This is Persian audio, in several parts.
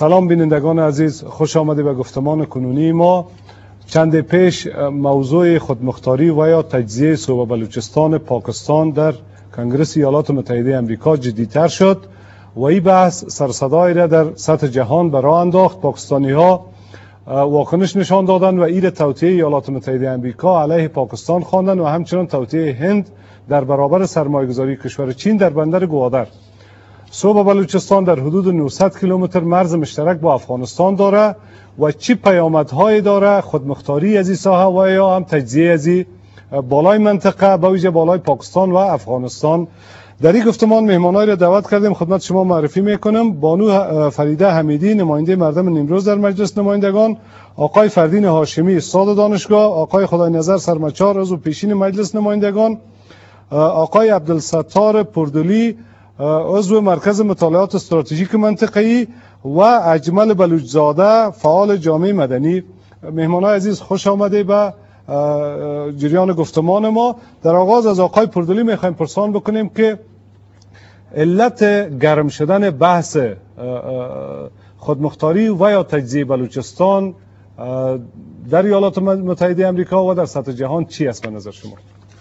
سلام بینندگان عزیز، خوش آمده به گفتمان کنونی ما. چند پیش موضوع خودمختاری و یا تجزیه صوبه بلوچستان پاکستان در کنگره ایالات متحده آمریکا جدی‌تر شد و این بحث سرصدای را در سطح جهان به راه انداخت. پاکستانی ها واکنش نشان دادند و این توطئه ایالات متحده آمریکا علیه پاکستان خواندند و همچنان توطئه هند در برابر سرمایه‌گذاری کشور چین در بندر گوادر. صوبه بلوچستان در حدود 900 کیلومتر مرز مشترک با افغانستان داره و چی پیامدهایی داره خودمختاری از این ساحه و یا هم تجزیه از بالای منطقه به ویژه بالای پاکستان و افغانستان. در این گفتمان مهمانایی را دعوت کردیم، خدمت شما معرفی میکنم. بانو فریده حمیدی نماینده مردم نیمروز در مجلس نمایندگان، آقای فردین هاشمی استاد دانشگاه، آقای خدای نظر سرمچار عضو پیشین مجلس نمایندگان، آقای عبدالستار پردلی عضو مرکز مطالعات استراتژیک منطقه‌ای و اجمل بلوچزاده فعال جامعه مدنی. مهمانان عزیز خوش آمده به جریان گفتمان ما. در آغاز از آقای پردلی میخوایم پرسان بکنیم که علت گرم شدن بحث خودمختاری و یا تجزیه بلوچستان در ایالات متحده آمریکا و در سطح جهان چی است به نظر شما؟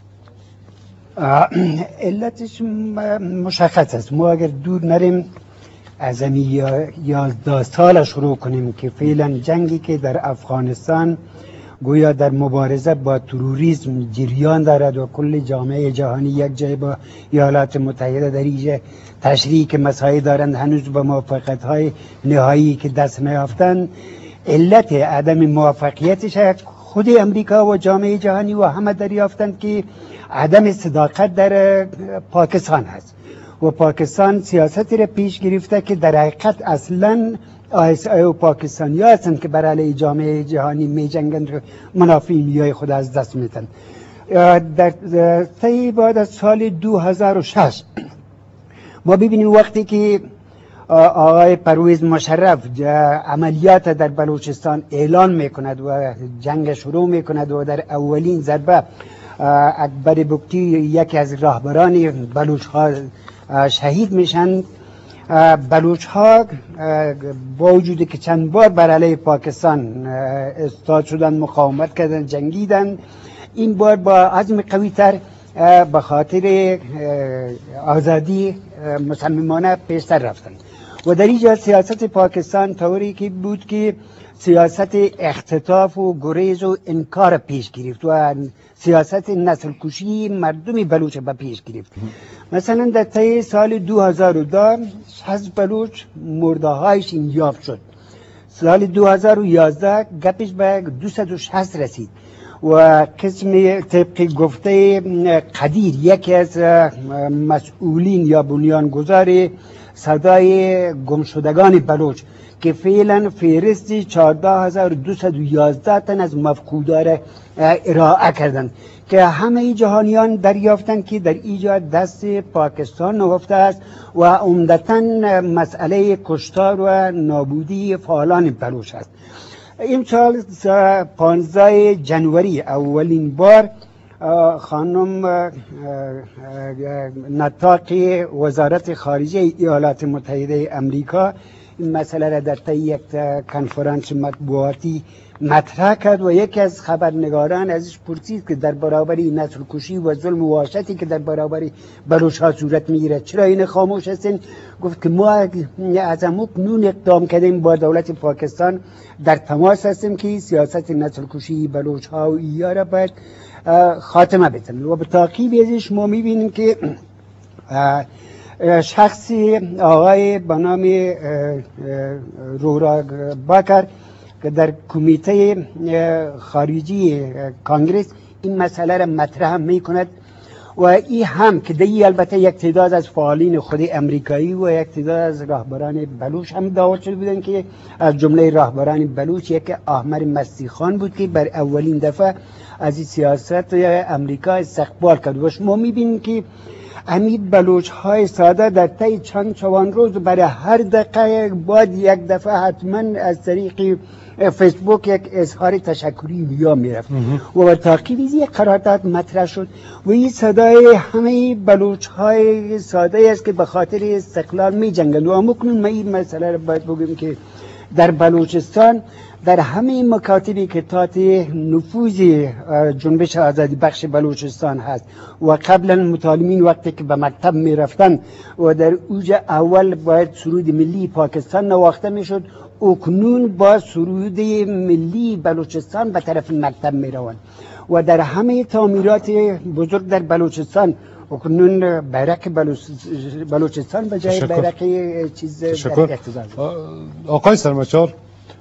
علتش مشخص است. ما اگر دور نریم از همین 11 سال شروع کنیم که فعلا جنگی که در افغانستان گویا در مبارزه با تروریسم جریان دارد و کل جامعه جهانی یک جای با ایالات متحده در اینجا تشریک مسائل دارند، هنوز به موافقت‌های نهایی که دست نیافتند. علت عدم موفقیتش خود امریکا و جامعه جهانی و همه دریافتند که عدم صداقت در پاکستان هست و پاکستان سیاستی را پیش گرفته که در حقیقت اصلا آیسای و پاکستانی هستند که برای علیه جامعه جهانی می جنگند و منافع میای خود از دست میتن. در طی بعد از سال 2006 ما ببینیم وقتی که آقای پرویز مشرف عملیات در بلوچستان اعلان میکند و جنگ شروع میکند و در اولین ضربه اکبر بگتی یکی از راهبران بلوچ ها شهید میشن. بلوچ ها با وجودی که چند بار بر علیه پاکستان استاد شدن، مقاومت کردن، جنگیدن، این بار با عزم قوی تر به خاطر آزادی مصممانه پیشتر رفتن و در اینجا سیاست پاکستان طوری که بود که سیاست اختطاف و گریز و انکار پیش گرفت و سیاست نسل کشی مردم بلوچ به پیش گرفت. مثلا در طی سال 2002 60 بلوچ مرده هایش یافت شد. سال 2011 گپش به 260 رسید و قسم طبق گفته قدیر یکی از مسئولین یا بنیانگذار صدای گمشدگان بلوچ که فعلا فهرستی 14211 تن از مفقودان ارائه کردند که همه جهانیان دریافتند که در ایجاد دست پاکستان نهفته است و عمدتاً مسئله کشتار و نابودی فعالان بلوچ است. امسال 15 جنوری اولین بار خانم نطاق وزارت خارجه ایالات متحده امریکا این مسئله را در طی یک کنفرانس مطبوعاتی مطرح کرد و یکی از خبرنگاران ازش پرسید که در برابر نسل کشی و ظلم و وحشتی که در برابر بلوچ ها صورت میگیرد چرا این خاموش هستین؟ گفت که ما از همکنون اقدام کردیم با دولت پاکستان در تماس هستیم که سیاست نسل کشی بلوچ ها و اینا را باید خاتمه بدن و به تعقیب ازش ما میبینیم که شخصی آقای به نام رورا باکر که در کمیته خارجی کانگرس این مسئله را مطرح می کند و این هم که دی البته یک تعداد از فعالین خود امریکایی و یک تعداد از راهبران بلوچ هم دعوت شده بودند که از جمله راهبران بلوچ یک احمر مستی خان بود که بر اولین دفعه از این سیاست امریکا استقبال کرد و شما میبینید که امید بلوچ های ساده در طی چند روز برای هر دقیقه باید یک دفعه حتما از طریق فیسبوک یک اظهار تشکری یا میرفت و به تعقیب یک قرارداد مطرح شد و این صدای همه بلوچ های ساده است که به خاطر استقلال می جنگند و همکنون ما این مسئله را باید بگیم که در بلوچستان در همه مکاتبی که تحت نفوذ جنبش آزادی بخش بلوچستان هست و قبلا متعلمین وقتی که به مکتب می رفتن و در اوج اول باید سرود ملی پاکستان نواخته می شد، اکنون با سرود ملی بلوچستان به طرف مکتب می روند و در همه تعمیرات بزرگ در بلوچستان اکنون بیرق بلوچستان به جای بیرق چیز در اقتضا. آقای سرمچار،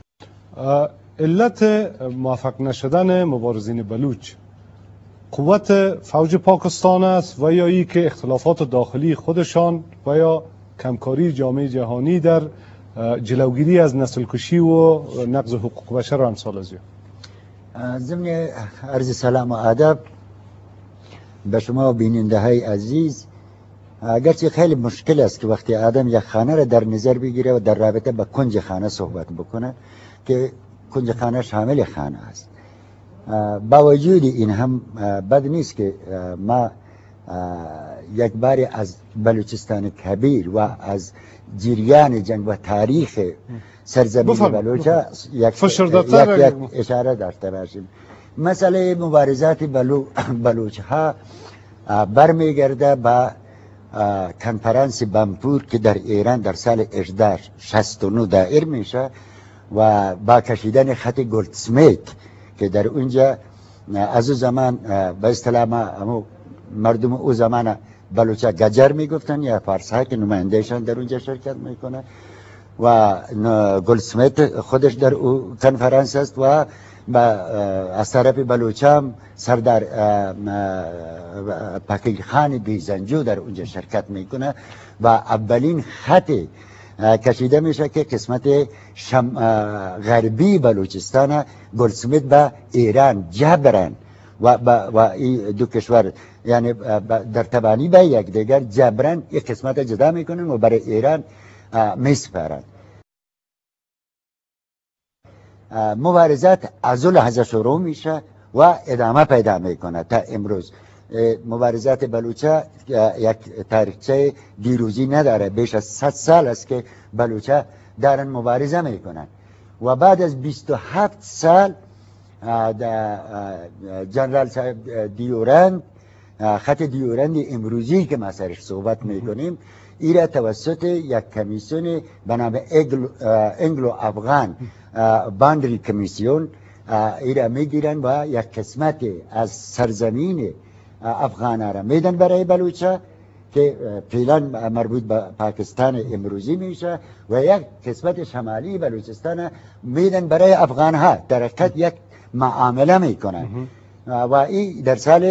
علت موفق نشدن مبارزین بلوچ قوت فوج پاکستان است و یا ای که اختلافات داخلی خودشان و یا کمکاری جامعه جهانی در جلوگیری از نسل کشی و نقض حقوق بشر و امثال از ضمن عرض سلام و ادب به شما بیننده های عزیز، اگرچه خیلی مشکل است که وقتی آدم یک خانه را در نظر بگیره و در رابطه با کنج خانه صحبت بکنه که کنج خانه شامل خانه است، با وجود این هم بد نیست که ما یک باری از بلوچستان کبیر و از جریان جنگ و تاریخ سرزمین بلوچ یک اشاره داشته باشیم. مسئله مبارزات بلوچ ها برمیگرده با کنفرانس بامپور که در ایران در سال 1869 دایر میشه و با کشیدن خط گلدسمیت که در اونجا از او زمان به اصطلاح مردم او زمان بلوچا گجر میگفتن یا فارس ها که نمایندهشان در اونجا شرکت میکنه و گلدسمیت خودش در او کنفرانس است و از طرف بلوچام سردار پاکی خان بیزنجو در اونجا شرکت میکنه و اولین خط کشیده میشه که قسمت غربی بلوچستان گلدسمیت به ایران جبران و این دو کشور یعنی در تبانی به یک دیگر جبران یک قسمت جدا میکنن و برای ایران میسپارن. مبارزات از اون لحظه شروع میشه و ادامه پیدا میکنه تا امروز. مبارزات بلوچا یک تاریخچه دیروزی نداره، بیش از 100 سال است که بلوچا دارن مبارزه میکنن و بعد از 27 سال جنرال صاحب دیورند، خط دیورند امروزی که ما سرش صحبت میکنیم، ایره توسط یک کمیسیون به نام انگلو افغان باندری کمیسیون ایره میگیرن و یک قسمت از سرزمین افغان را میدن برای بلوچا که فعلا مربوط به پاکستان امروزی میشه و یک قسمت شمالی بلوچستان میدن برای افغان ها. در حقیقت یک معامله میکنن و این در سال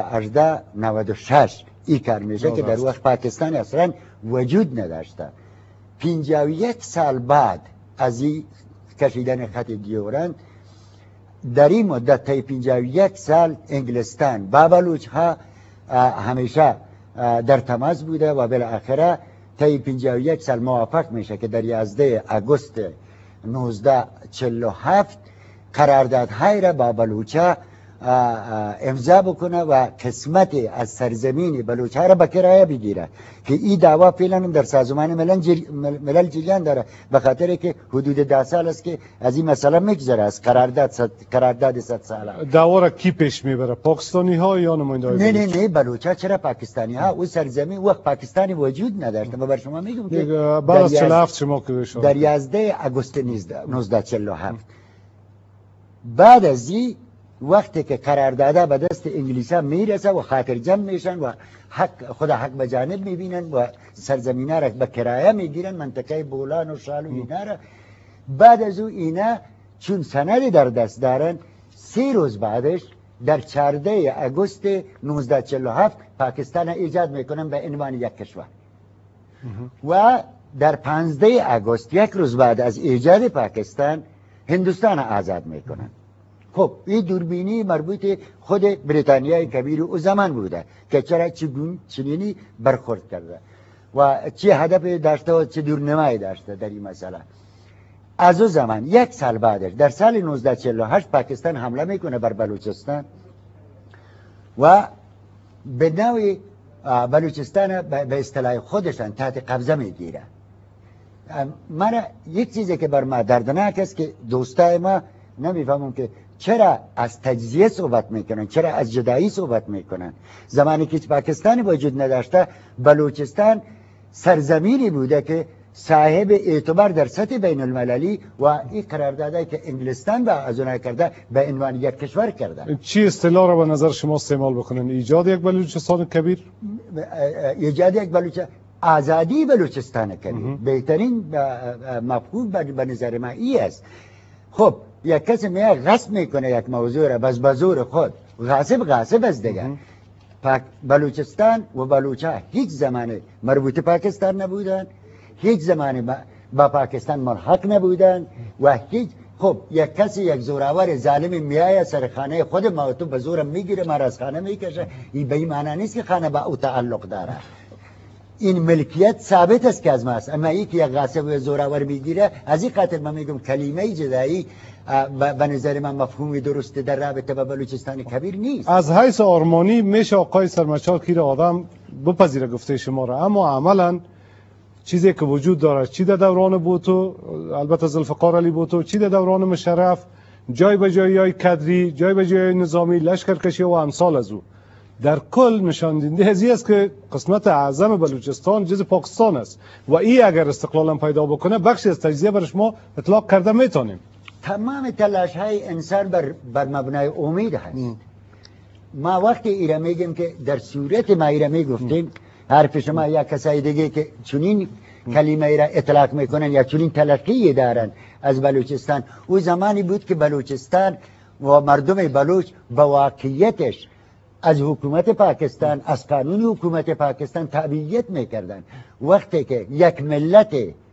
1896 این کار میشه که در وقت پاکستان اصلا وجود نداشته. 51 سال بعد از این کشیدن خط دیورند، در این مدت تا 51 سال انگلستان با بلوچ ها همیشه در تماس بوده و بالاخره تا 51 سال موافق میشه که در 11 آگوست 1947 قراردادهای را با بلوچا امضا بکنه و قسمت از سرزمین بلوچا را به کرایه بگیره که این دعوا فعلا در سازمان ملل جریان داره، به خاطر که حدود 10 سال است که از این مسئله میگذره، از قرارداد 100 ساله. دعوا را کی پیش میبره؟ پاکستانی ها یا نماینده‌های بلوچ؟ نه بلوچا. چرا پاکستانی ها؟ اون سرزمین وقت پاکستانی وجود نداشت. ما بر شما میگم که بعد از 47 شما که در 11 آگوست 1947 بعد از این وقتی که قرارداد به دست انگلیسا میرسه و خاطر جمع میشن و خود حق به جانب میبینن و سرزمینه را به کرایه میگیرن، منطقه بولان و شال و اینا را. بعد از او اینا چون سند در دست دارن، 3 روز بعدش در 14 آگوست 1947 پاکستان ایجاد میکنن به عنوان یک کشور و در 15 آگوست 1 روز بعد از ایجاد پاکستان هندوستان آزاد میکنن. خب این دوربینی مربوط خود بریتانیای کبیر او زمان بوده که چرا چنینی برخورد کرده و چه هدف داشته و چه دورنمایی داشته در این مسئله. از او زمان 1 سال بعدش در سال 1948 پاکستان حمله میکنه بر بلوچستان و به نوعی بلوچستان به اصطلاح خودشان تحت قبضه میگیره. من یک چیزی که بر ما دردناک است که دوستای ما نمیفهمم که چرا از تجزیه صحبت میکنن، چرا از جدایی صحبت میکنن. زمانی که پاکستان وجود نداشته، بلوچستان سرزمینی بوده که صاحب اعتبار در سطح بین المللی و این قراردادی که انگلستان با از اونها کرده به عنوان یک کشور کرده. چی اصطلاح را به نظر شما استعمال بکنن؟ ایجاد یک بلوچستان کبیر؟ ایجاد یک آزادی بلوچستان کبیر بهترین مفهوم به نظر من این است. خب یک کسی میاد غصب میکنه یک موضوع را بس بزور خود، غاصب است دیگه. بلوچستان و بلوچا هیچ زمان مربوط پاکستان نبودن، هیچ زمان با پاکستان ملحق نبودن و هیچ. خب یک کسی یک زوراور ظالم میایه سر خانه خود ما تو به زورم میگیره، ما از خانه میکشه، این به این معنی نیست که خانه با او تعلق داره. این ملکیت ثابت است که از ماست، اما این که یک غاصب و زوراور میگیره، از این خاطر من میگم کلمه جدایی به نظر من مفهومی درست در رابطه با بلوچستان کبیر نیست. از حیث آرمانی میشه آقای سرمچار که آدم بپذیره گفته شما را، اما عملا چیزی که وجود داره، چی در دوران بوتو، البته ذوالفقار علی بوتو، چی در دوران مشرف، جای به جای های کدری، جای به جای نظامی، لشکرکشی و امثال از او، در کل نشان دهنده هزی است که قسمت اعظم بلوچستان جز پاکستان است و این اگر استقلال پیدا بکنه بخشی از تجزیه برش ما اطلاق کرده میتونیم. تمام تلاش های انسان بر مبنای امید هست. ما وقتی ایره میگیم که در صورت ما ایره میگفتیم، حرف شما یا کسای دیگه که چنین کلمه ای را اطلاق میکنن یا چنین تلقی دارن از بلوچستان، او زمانی بود که بلوچستان و مردم بلوچ با واقعیتش از حکومت پاکستان، از قانون حکومت پاکستان تابعیت میکردن. وقتی که یک ملت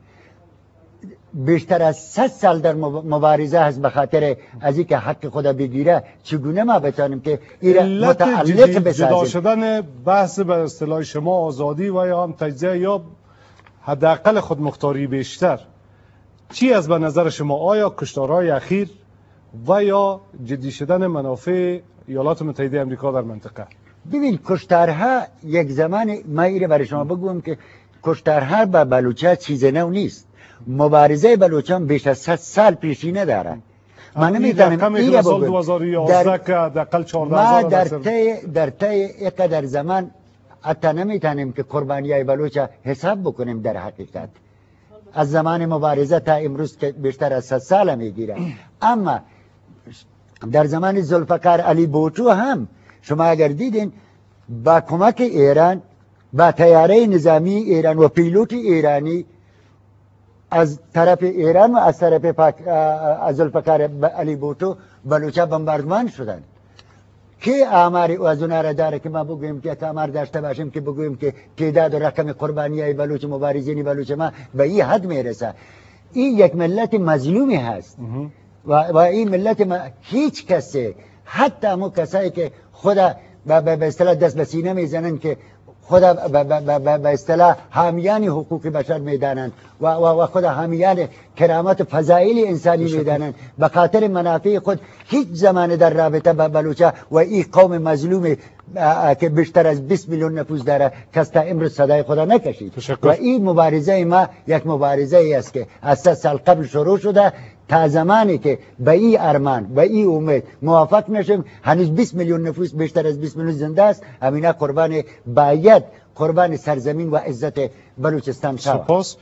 بیشتر از 100 سال در مبارزه هست به خاطر از اینکه حق خدا بگیره، چگونه ما بتانیم که این متعلق بسازیم؟ جدا شدن بحث به اصطلاح شما آزادی و یا هم تجزیه یا حداقل خودمختاری بیشتر، چی از به نظر شما؟ آیا کشتارهای اخیر و یا جدی شدن منافع ایالات متحده آمریکا در منطقه؟ ببین کشتارها یک زمان ما ایره برای شما بگویم که کشتارها با بلوچا چیز نو نیست. مبارزه بلوچان بیش از 100 سال پیشینه دارن. من نمیتونم این سال 2011 که حداقل 14000 ما در طی اینقدر زمان حتی نمیتونیم که قربانیای بلوچ حساب بکنیم. در حقیقت از زمان مبارزه تا امروز که بیشتر از 100 سال میگیره. اما در زمان ذوالفقار علی بوتو هم شما اگر دیدین با کمک ایران، با تیاره نظامی ایران و پیلوت ایرانی از طرف ایران و از طرف ذوالفقار علی بوتو بلوچا بمباردمان شدن. که آمار از اونها را داره که ما بگوییم که آمار داشته باشیم که بگوییم که تعداد و رقم قربانی های بلوچ مبارزین بلوچ ما به این حد میرسه. این یک ملت مظلومی هست و این ملت هیچ کسی، حتی همون کسایی که خدا به اصطلاح دست به سینه میزنن که خدا به اصطلاح حامیان حقوق بشر میدانند و خدا حامیان کرامت و فضائل انسانی میدانند، به خاطر منافع خود هیچ زمان در رابطه با بلوچا و این قوم مظلوم که بیشتر از 20 میلیون نفوس داره کس تا امروز صدای خدا نکشید. و این مبارزه ما یک مبارزه ای است که از 100 سال قبل شروع شده تا زمانی که به این ارمان و این امید موافق نشیم. هنوز 20 میلیون نفوس، بیشتر از 20 میلیون زنده است. همینا قربان باید قربان سرزمین و عزت بلوچستان شود. سپاس.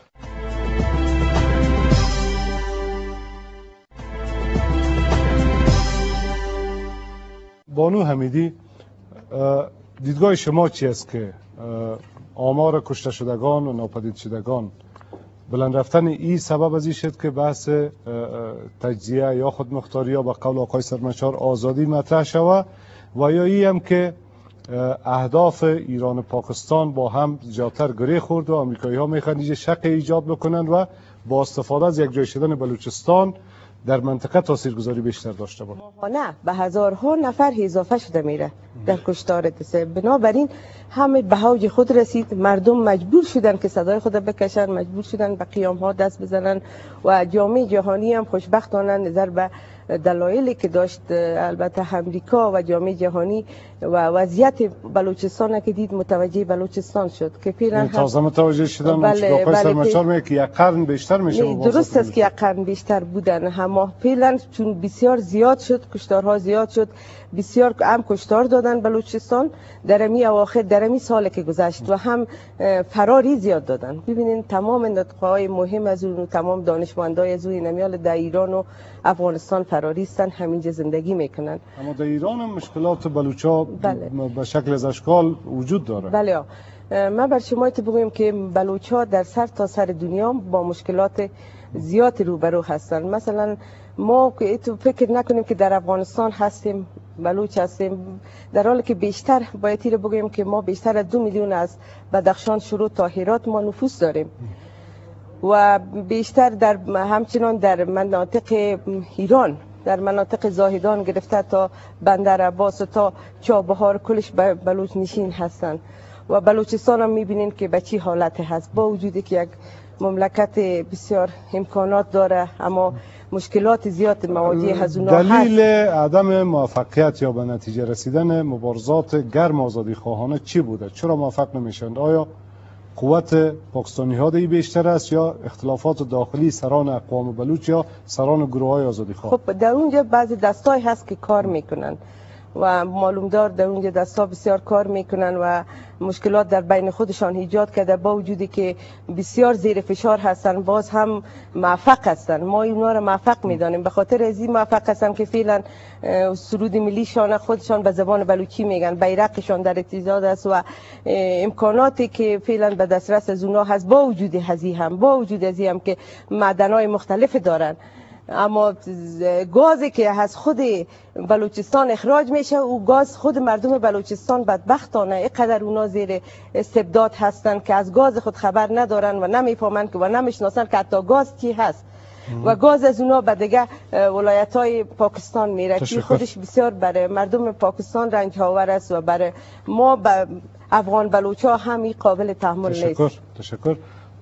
بانو حمیدی، دیدگاه شما چی است که آمار کشته شدگان و ناپدید شدگان بلند رفتن این سبب از این شد که بحث تجزیه یا خودمختاری یا به قول آقای سرمچار آزادی مطرح شود و یا این هم که اهداف ایران و پاکستان با هم زیادتر گره خورد و آمریکایی ها میخوان اینجا شق ایجاد بکنن و با استفاده از یک جای شدن بلوچستان در منطقه تاثیرگذاری بیشتر داشته باشه؟ نه، به هزارها نفر اضافه شده میره در کشتار دسه. بنابراین همه به اوج خود رسید، مردم مجبور شدن که صدای خود بکشن، مجبور شدن به قیام ها دست بزنن و جامعه جهانی هم خوشبختانه نظر به دلایلی که داشت البته امریکا و جامعه جهانی و وضعیت بلوچستان که دید متوجه بلوچستان شد که فعلا تازه متوجه شدن. بله سرمشار میگه که یک قرن بیشتر میشه. درست است که یک قرن بیشتر بودن، اما فعلا چون بسیار زیاد شد، کشتارها زیاد شد، بسیار هم کشتار دادن بلوچستان در امی اواخر، در امی سال که گذشت، و هم فراری زیاد دادن. ببینین تمام نطقه‌های مهم از اون، تمام دانشمندای از اون نمیال در ایران و افغانستان فراری هستن، همینجا زندگی میکنن. اما در ایران هم مشکلات بلوچا بله. به شکل از اشکال وجود داره. بله. من بر شما بگویم که بلوچا در سر تا سر دنیا با مشکلات زیاد روبرو هستن. مثلا ما که تو فکر نکنیم که در افغانستان هستیم، بلوچ هستیم، در حالی که بیشتر باید رو بگویم که ما بیشتر از 2 میلیون از بدخشان شروع تا هرات ما نفوس داریم و بیشتر در همچنان در مناطق ایران، در مناطق زاهدان گرفته تا بندر عباس تا چابهار کلش بلوچ نشین هستند و بلوچستان هم میبینین که به چی حالت هست، با وجودی که یک مملکت بسیار امکانات داره اما مشکلات زیاد مواجه از اونها هست. دلیل عدم موفقیت یا به نتیجه رسیدن مبارزات گرم آزادی خواهانه چی بوده؟ چرا موفق نمیشند؟ آیا قوت پاکستانی ها دی بیشتر است یا اختلافات داخلی سران اقوام بلوچ یا سران گروه های آزادی خواه؟ خب در اونجا بعضی دستای هست که کار میکنن و معلوم دار در اونجا دستا بسیار کار میکنن و مشکلات در بین خودشان ایجاد کرده، با وجودی که بسیار زیر فشار هستن باز هم موفق هستن. ما اینا رو موفق میدانیم به خاطر از این موفق هستن که فعلا سرود ملیشان خودشان به زبان بلوچی میگن، بیرقشان در اتجاد است و امکاناتی که فعلا به دسترس از اونها هست، با وجود هزی هم که معدنهای مختلف دارن، اما گازی که از خود بلوچستان اخراج میشه و گاز خود مردم بلوچستان بدبختانه اینقدر اونا زیر استبداد هستن که از گاز خود خبر ندارن و نمیفهمن و نمیشناسن که حتی گاز چی هست و گاز از اونا به دیگه ولایت های پاکستان میره که خودش بسیار برای مردم پاکستان رنج آور است و برای ما افغان بلوچا هم قابل تحمل نیست. تشکر.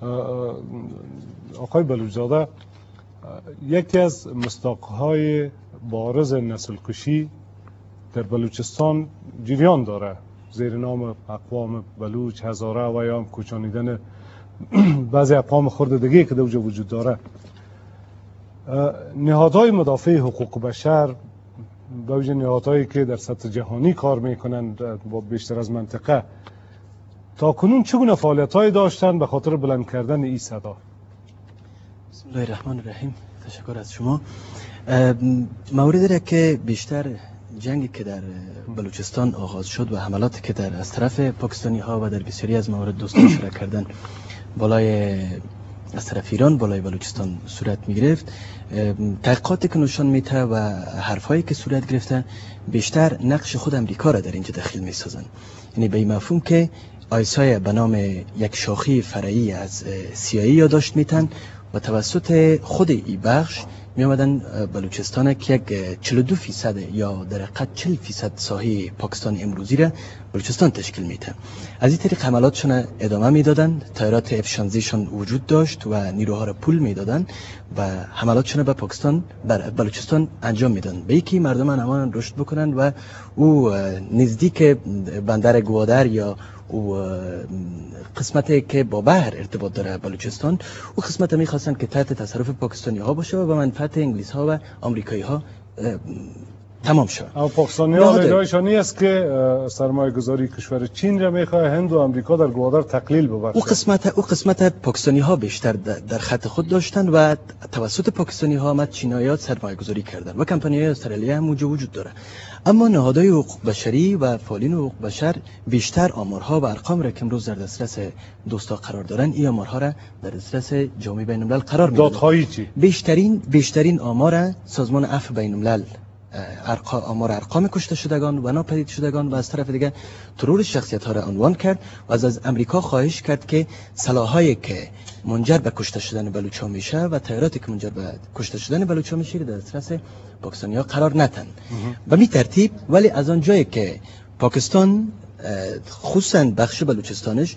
آقای بلوچزاده، یکی از مصداقهای بارز نسل کشی در بلوچستان جریان داره زیر نام اقوام بلوچ، هزاره و یا هم کوچانیدن بعضی اقوام خرد دیگه که در اونجا وجود داره. نهادهای مدافع حقوق بشر به ویژه نهادهایی که در سطح جهانی کار میکنن با بیشتر از منطقه تا کنون چگونه فعالیت‌هایی داشتن به خاطر بلند کردن این صدا؟ بسم الله الرحمن الرحیم. تشکر از شما. موردی را که بیشتر جنگی که در بلوچستان آغاز شد و حملاتی که در از طرف پاکستانی ها و در بسیاری از موارد دوستان شرکت کردن بالای از طرف ایران بالای بلوچستان صورت می گرفت، تحقیقاتی که نشان میده و حرفایی که صورت گرفته بیشتر نقش خود امریکا را در اینجا دخیل می سازن. یعنی به این مفهوم که آیسای به نام یک شاخه فرعی از CIA یادداشت میتن و توسط خود این بخش می آمدن بلوچستان که یک 42% یا در حقیقت 40% ساحه پاکستان امروزی را بلوچستان تشکیل میده. از این طریق حملاتشون ادامه میدادن، طیارات F-16 شان وجود داشت و نیروها را پول میدادن و حملاتشون به پاکستان بلوچستان انجام میدن به یکی مردم همان رشد بکنن و او نزدیک بندر گوادر یا او قسمتی که با بحر ارتباط داره بلوچستان، او قسمت میخواستن که تحت تصرف پاکستانی ها باشه و به منفعت انگلیس ها و آمریکایی ها تمام شد. اما پاکستانی ها ادعایشان این است که سرمایه گذاری کشور چین را میخواه هند و آمریکا در گوادر تقلیل ببخشه. او قسمت پاکستانی ها بیشتر در خط خود داشتن و توسط پاکستانی ها آمد چینایی‌ها سرمایه گذاری کردن و کمپانی‌های استرالیا هم وجود داره. اما نهادهای حقوق بشری و فعالین حقوق بشر بیشتر آمارها و ارقام را که امروز در دسترس دوستا قرار دارن، این آمارها را در دسترس جامعه بین‌الملل قرار میدن. دادهایی چی؟ بیشترین آمار سازمان عفو بین‌الملل، آمار ارقام کشته شدگان و ناپدید شدگان و از طرف دیگه ترور شخصیت ها را عنوان کرد و از امریکا خواهش کرد که سلاحایی که منجر به کشته شدن بلوچا میشه و طیاراتی که منجر به کشته شدن بلوچا میشه در دسترس پاکستانی‌ها قرار ندن. به می ترتیب ولی از آن جایی که پاکستان خصوصا بخش بلوچستانش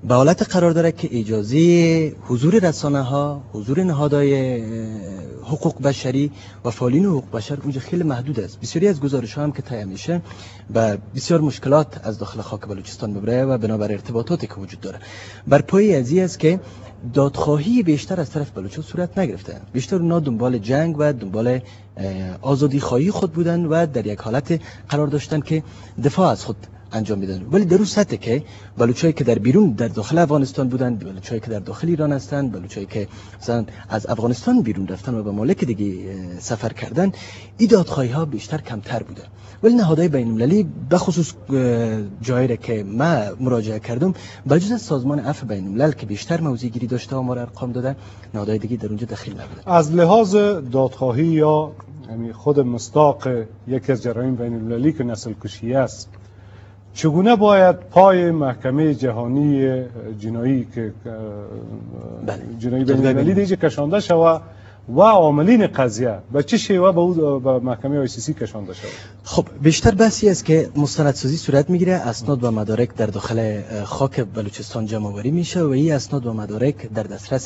به حالت قرار داره که اجازه حضور رسانه ها، حضور نهادهای حقوق بشری و فعالین حقوق بشر اونجا خیلی محدود است. بسیاری از گزارش ها هم که تهیه میشه و بسیار مشکلات از داخل خاک بلوچستان میبره و بنابر ارتباطاتی که وجود داره. بر پایه از این است که دادخواهی بیشتر از طرف بلوچ‌ها صورت نگرفته. بیشتر اونا دنبال جنگ و دنبال آزادی خواهی خود بودن و در یک حالت قرار داشتن که دفاع از خود انجام میدن. ولی در اون سطح که بلوچایی که در بیرون در داخل افغانستان بودن، بلوچایی که در داخل ایران هستند، بلوچایی که مثلا از افغانستان بیرون رفتن و به ممالک دیگه سفر کردن، این دادخواهی ها بیشتر کمتر بوده. ولی نهادهای بین‌المللی به خصوص جایی که من مراجعه کردم، بجز سازمان عفو بین‌الملل که بیشتر موضع‌گیری داشته و ما را ارقام داده، نهادهای دیگه در اونجا دخیل نبوده. از لحاظ دادخواهی یا یعنی خود مصداق یکی از جرایم بین‌المللی که نسل کشی است، چگونه باید پای محکمه جهانی جنایی که جنایی بین‌المللی دیگه کشانده شود و عاملین قضیه به چه شیوه به محکمه ICC کشانده شود؟ خب بیشتر بحثی است که مستندسازی صورت میگیره، اسناد و مدارک در داخل خاک بلوچستان جمع آوری میشه و این اسناد و مدارک در دسترس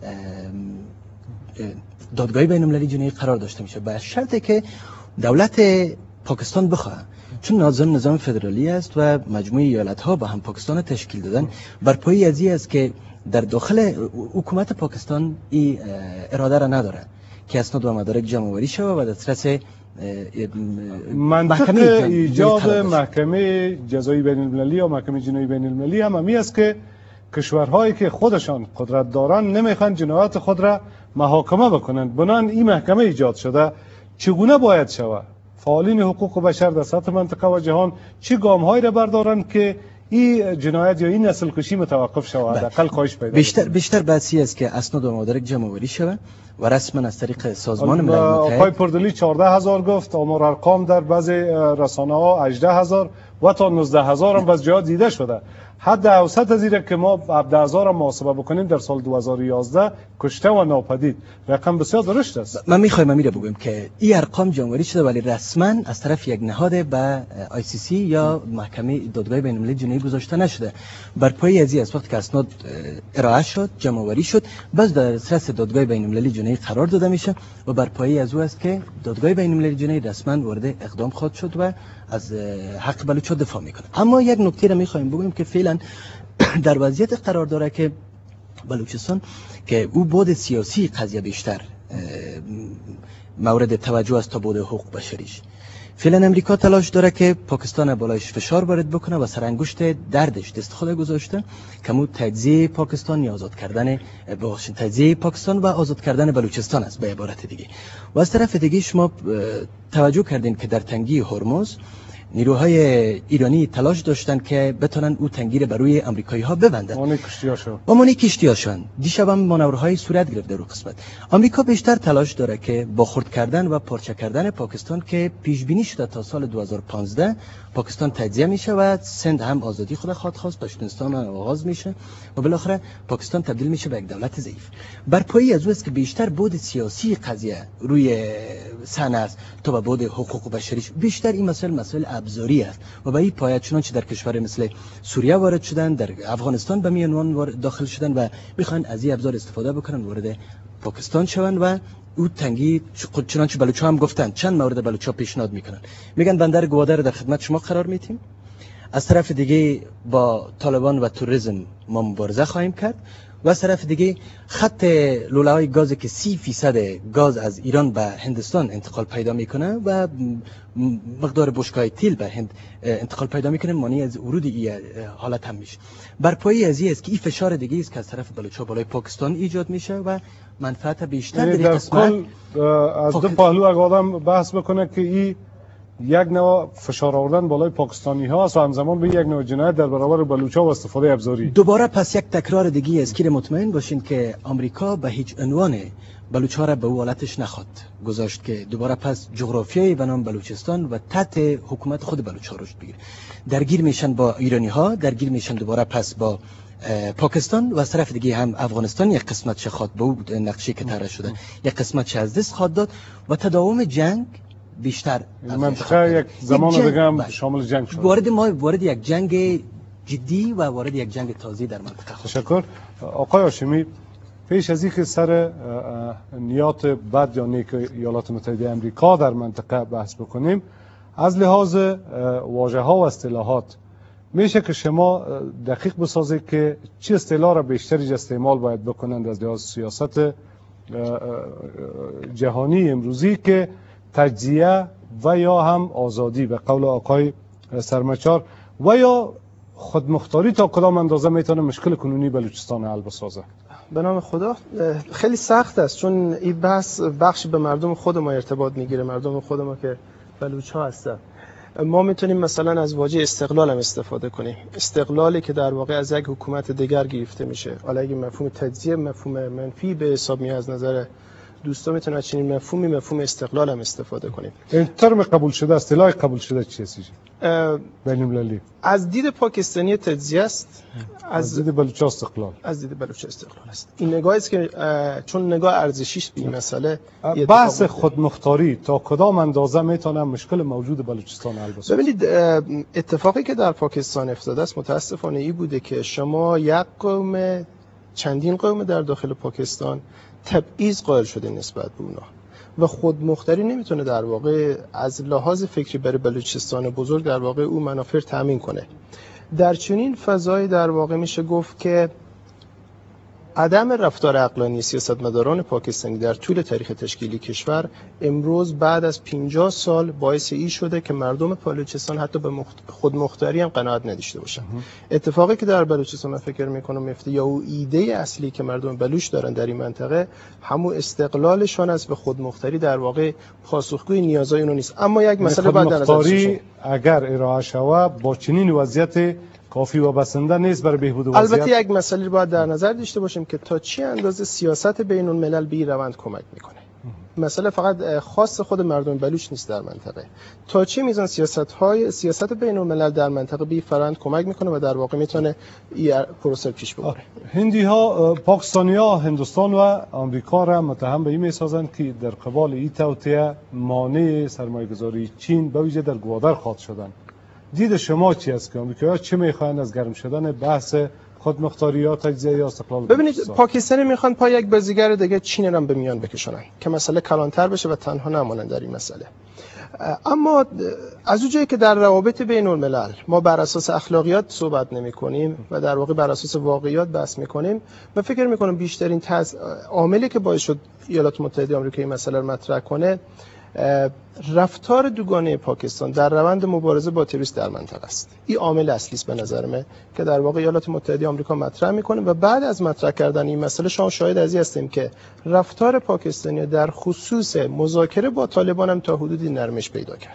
دادگاه بین‌المللی جنایی قرار داشته میشه، به شرطی که دولت پاکستان بخواد، چون نظام فدرالی است و مجموعه ایالت‌ها با هم پاکستان تشکیل دادن. بر پایه از این است که در داخل حکومت پاکستان این اراده را نداره که اسناد و مدارک جمع آوری شود و دسترس منطق ایجاد محکمه جزایی بین‌المللی یا محکمه جنایی بین‌المللی هم همی است که کشورهایی که خودشان قدرت دارن نمیخوان جنایات خود را محاکمه بکنند، بنابراین این محکمه ایجاد شده. چگونه باید شود؟ فعالین حقوق بشر در سطح منطقه و جهان چه گام‌هایی را بردارند که این جنایت یا این نسل کشی متوقف شود؟ حداقل کاهش پیدا بیشتر بحثی است که اسناد و مدارک جمع آوری شود و رسما از طریق سازمان ملل متحد. آقای پردلی 14000 گفت، آمار ارقام در بعضی رسانه‌ها 18000 و تا 19000 هم بعضی جا دیده شده. حد اوسط از اینه که ما 17000 هم محاسبه بکنیم در سال 2011 کشته و ناپدید، رقم بسیار درشت است. من میخوایم میره بگم که این ارقام جمع آوری شده ولی رسما از طرف یک نهاد به ICC یا محکمه دادگاه بین‌المللی جنایی گذاشته نشده. بر پایه از این وقتی که اسناد ارائه شد، جمع آوری شد، باز در دسترس دادگاه بین‌المللی جنایی قرار داده میشه و بر پایه از او است که دادگاه بین‌المللی جنایی رسما وارد اقدام خواهد شد و از حق بلوچ‌ها دفاع میکنه. اما یک نکته را میخوایم بگیم که فعلا در وضعیت قرار داره که بلوچستان که او بود سیاسی قضیه بیشتر مورد توجه است تا بود حقوق بشریش. فعلا امریکا تلاش داره که پاکستان بالایش فشار وارد بکنه و سرانگشت دردش دست خود گذاشته که مو تجزیه پاکستان یا آزاد کردن تجزیه پاکستان و آزاد کردن بلوچستان است به عبارت دیگه. و از طرف دیگه شما توجه کردین که در تنگی هرمز نیروهای ایرانی تلاش داشتن که بتونن او تنگی رو بر روی آمریکایی ها ببندن. مانی کشتیاشون دیشب هم مانورهای صورت گرفت در اون قسمت. آمریکا بیشتر تلاش داره که با خرد کردن و پارچه کردن پاکستان که پیش بینی شده تا سال 2015 پاکستان تجزیه میشه و سند هم آزادی خود خواهد خواست، پشتونستان آغاز میشه و بالاخره پاکستان تبدیل میشه به یک دولت ضعیف. بر پایه از او است که بیشتر بود سیاسی قضیه روی صحنه است تا به بود حقوق بشریش. بیشتر این مسائل ابزاری است و به این پایه چنانچه در کشور مثل سوریه وارد شدن، در افغانستان به میانوان داخل شدن و میخوان از این ابزار استفاده بکنن وارد پاکستان شوند و او تنگی چنانچه بلوچ‌ها هم گفتن چند مورد بلوچ‌ها پیشنهاد میکنن، میگن بندر گوادر در خدمت شما قرار میتیم، از طرف دیگه با طالبان و توریسم ما مبارزه خواهیم کرد و از طرف دیگه خط لوله‌های گازی که 30% گاز از ایران به هندستان انتقال پیدا میکنه و مقدار بشکه‌های تیل به هند انتقال پیدا میکنه مانع از ورود این حالت هم میشه. بر پایه از این است که این فشار دیگه است که از طرف بلوچ‌ها بالای پاکستان ایجاد میشه و منفعت بیشتر در قسمت از دو پهلو اگه آدم بحث بکنه که این یک نوع فشار آوردن بالای پاکستانی ها است و همزمان به یک نوع جنایت در برابر بلوچ‌ها و استفاده ابزاری. دوباره پس یک تکرار دیگه است که مطمئن باشین که آمریکا به هیچ عنوان بلوچ‌ها را به اون حالتش نخواد گذاشت که دوباره پس جغرافیای به نام بلوچستان و تحت حکومت خود بلوچ‌ها رشد بگیره. درگیر میشن با ایرانی‌ها، درگیر میشن دوباره پس با پاکستان و از طرف دیگه هم افغانستان یک قسمت چه خواد به اون نقشه که طرح شده یک قسمت چه از دست خواد داد و تداوم جنگ بیشتر منطقه یک زمان دیگه هم شامل جنگ شد. وارد یک جنگ جدی و وارد یک جنگ تازه در منطقه خواهد. تشکر. آقای هاشمی، پیش از اینکه سر نیات بد یا نیک ایالات متحده آمریکا در منطقه بحث بکنیم، از لحاظ واژه ها و اصطلاحات میشه که شما دقیق بسازید که چه اصطلاح را بیشتری استعمال باید بکنند از لحاظ سیاست جهانی امروزی که تجزیه و یا هم آزادی به قول آقای سرمچار و یا خودمختاری تا کدام اندازه میتونه مشکل کنونی بلوچستان حل بسازه؟ به نام خدا خیلی سخت است، چون این بخش به مردم خود ما ارتباط میگیره، مردم خود ما که بلوچ ها هستن. ما میتونیم مثلا از واژه استقلال هم استفاده کنیم، استقلالی که در واقع از یک حکومت دیگر گرفته میشه. حالا اگه مفهوم تجزیه مفهوم منفی به حساب میاد از نظر دوستا، میتونن از چنین مفهوم استقلال هم استفاده کنیم. این ترم قبول شده، اصطلاح قبول شده چیه بین المللی؟ از دید پاکستانی تجزیه است، از دید بلوچ استقلال. از دید بلوچ استقلال است. این نگاهی است که چون نگاه ارزشی به این مسئله، بحث خودمختاری تا کدام اندازه میتونه مشکل موجود بلوچستان حل بسازه؟ ببینید اتفاقی که در پاکستان افتاده است متاسفانه این بوده که شما یک قوم، چندین قوم در داخل پاکستان تبعیض قائل شده نسبت به اونا و خودمختاری نمیتونه در واقع از لحاظ فکری برای بلوچستان بزرگ در واقع او منافع تامین کنه. در چنین فضایی در واقع میشه گفت که عدم رفتار عقلانی سیاستمداران پاکستانی در طول تاریخ تشکیلی کشور امروز بعد از 50 سال باعث این شده که مردم بلوچستان حتی به خودمختاری هم قناعت نداشته باشن. اتفاقی که در بلوچستان من فکر میکنم میفته یا او ایده اصلی که مردم بلوچ دارن در این منطقه همون استقلالشان است به خودمختاری در واقع پاسخگوی نیازهای اونو نیست. اما یک مسئله بعد در نظر اگر ارائه شود با چنین وضعیت کافی و بسنده نیست برای بهبود وضعیت. البته یک مسئله رو باید در نظر داشته باشیم که تا چه اندازه سیاست بین الملل به این روند کمک میکنه. مسئله فقط خاص خود مردم بلوچ نیست در منطقه. تا چه میزان سیاست بین الملل در منطقه به این فرآیند کمک میکنه و در واقع میتونه این پروسه پیش ببره. هندی ها، پاکستانی ها هندوستان و آمریکا را متهم به این میسازند که در قبال این توطئه مانع سرمایه‌گذاری چین به ویژه در گوادر خواهد شدند. دید شما چی است که آمریکایی‌ها چه میخواهند از گرم شدن بحث خودمختاری یا تجزیه یا استقلال؟ ببینید پاکستانی میخوان پای یک بازیگر دیگه چین را به میان بکشونن که مسئله کلانتر بشه و تنها نمونن در این مسئله. اما از اونجایی که در روابط بین الملل ما بر اساس اخلاقیات صحبت نمی‌کنیم و در واقع بر اساس واقعیات بحث می‌کنیم، من فکر می‌کنم بیشترین عاملی که باعث شد ایالات متحده آمریکا این مسئله رو مطرح کنه رفتار دوگانه پاکستان در روند مبارزه با تروریسم در منطقه است. این عامل اصلی است به نظر من که در واقع ایالات متحده آمریکا مطرح میکنه و بعد از مطرح کردن این مسئله شما شاهد از این هستیم که رفتار پاکستانی در خصوص مذاکره با طالبان هم تا حدودی نرمش پیدا کرد.